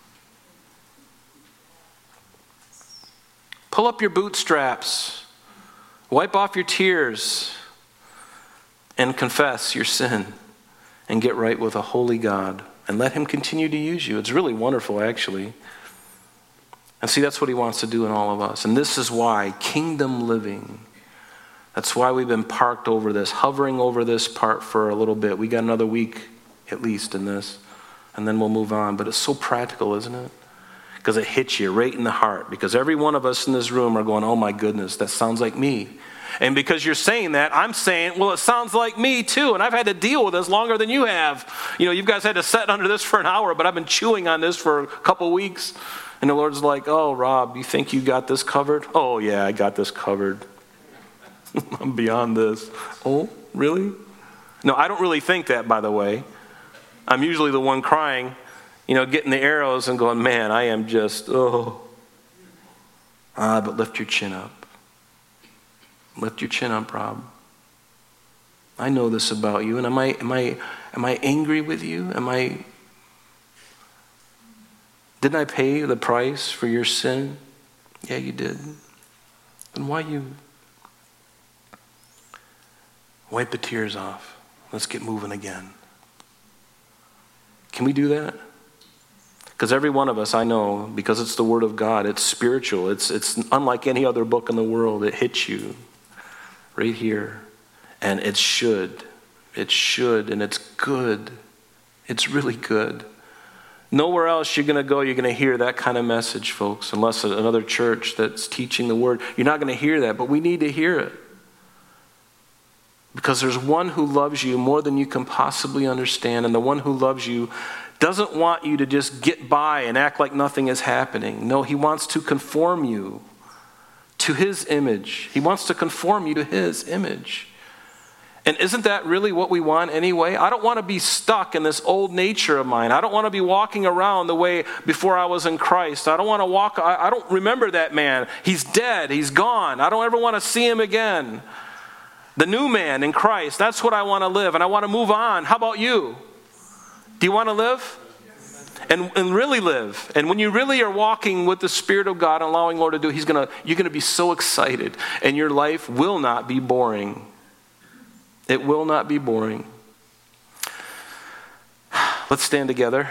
Pull up your bootstraps. Wipe off your tears and confess your sin and get right with a holy God and let him continue to use you. It's really wonderful, actually. And see, that's what he wants to do in all of us. And this is why kingdom living, that's why we've been parked over this, hovering over this part for a little bit. We got another week at least in this, and then we'll move on. But it's so practical, isn't it? Because it hits you right in the heart. Because every one of us in this room are going, oh my goodness, that sounds like me. And because you're saying that, I'm saying, well, it sounds like me too. And I've had to deal with this longer than you have. You guys had to sit under this for an hour, but I've been chewing on this for a couple weeks. And the Lord's like, oh, Rob, you think you got this covered? Oh, yeah, I got this covered. I'm beyond this. Oh, really? No, I don't really think that, by the way. I'm usually the one crying, getting the arrows and going, man, I am just, but lift your chin up. Lift your chin up, Rob. I know this about you. And am I angry with you? Didn't I pay the price for your sin? Yeah, you did. Then why Wipe the tears off. Let's get moving again. Can we do that? Because every one of us, I know, because it's the Word of God, it's spiritual. It's unlike any other book in the world. It hits you right here. And it should, and it's good. It's really good. Nowhere else you're going to go, you're going to hear that kind of message, folks, unless another church that's teaching the Word. You're not going to hear that, but we need to hear it. Because there's one who loves you more than you can possibly understand, and the one who loves you doesn't want you to just get by and act like nothing is happening. No, he wants to conform you to his image. He wants to conform you to his image. And isn't that really what we want anyway? I don't want to be stuck in this old nature of mine. I don't want to be walking around the way before I was in Christ. I don't want to walk, I don't remember that man. He's dead, he's gone. I don't ever want to see him again. The new man in Christ, that's what I want to live, and I want to move on. How about you? Do you want to live? And really live. And when you really are walking with the Spirit of God and allowing Lord to do, you're going to be so excited. And your life will not be boring. It will not be boring. Let's stand together.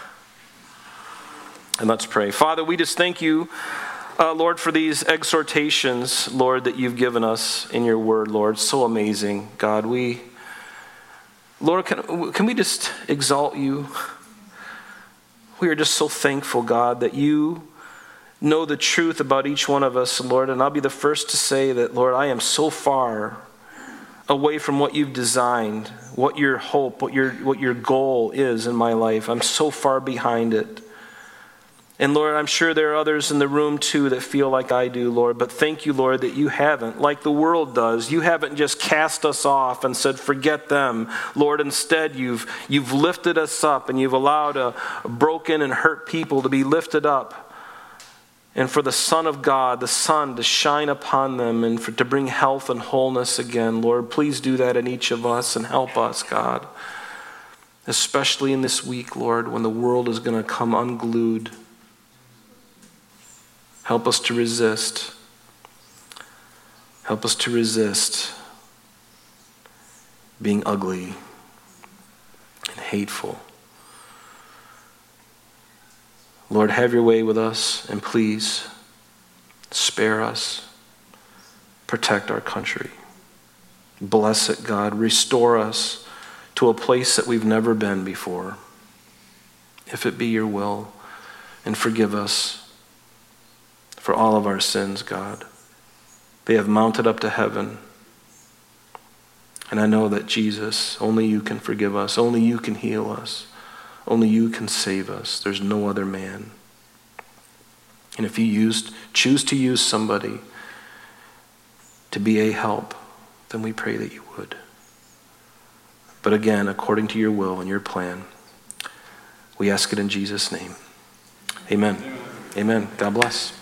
And let's pray. Father, we just thank you, Lord, for these exhortations, Lord, that you've given us in your word, Lord. So amazing, God. Lord, can we just exalt you? We are just so thankful, God, that you know the truth about each one of us, Lord. And I'll be the first to say that, Lord, I am so far away from what you've designed, what your hope, what your goal is in my life. I'm so far behind it. And Lord, I'm sure there are others in the room too that feel like I do, Lord. But thank you, Lord, that you haven't, like the world does, you haven't just cast us off and said, forget them. Lord, instead you've lifted us up and you've allowed a broken and hurt people to be lifted up. And for the Son of God, the sun, to shine upon them and to bring health and wholeness again. Lord, please do that in each of us and help us, God. Especially in this week, Lord, when the world is going to come unglued. Help us to resist. Help us to resist being ugly and hateful. Lord, have your way with us, and please spare us. Protect our country. Bless it, God. Restore us to a place that we've never been before, if it be your will, and forgive us for all of our sins, God. They have mounted up to heaven. And I know that Jesus, only you can forgive us. Only you can heal us. Only you can save us. There's no other man. And if you choose to use somebody to be a help, then we pray that you would. But again, according to your will and your plan, we ask it in Jesus' name. Amen. Amen. God bless.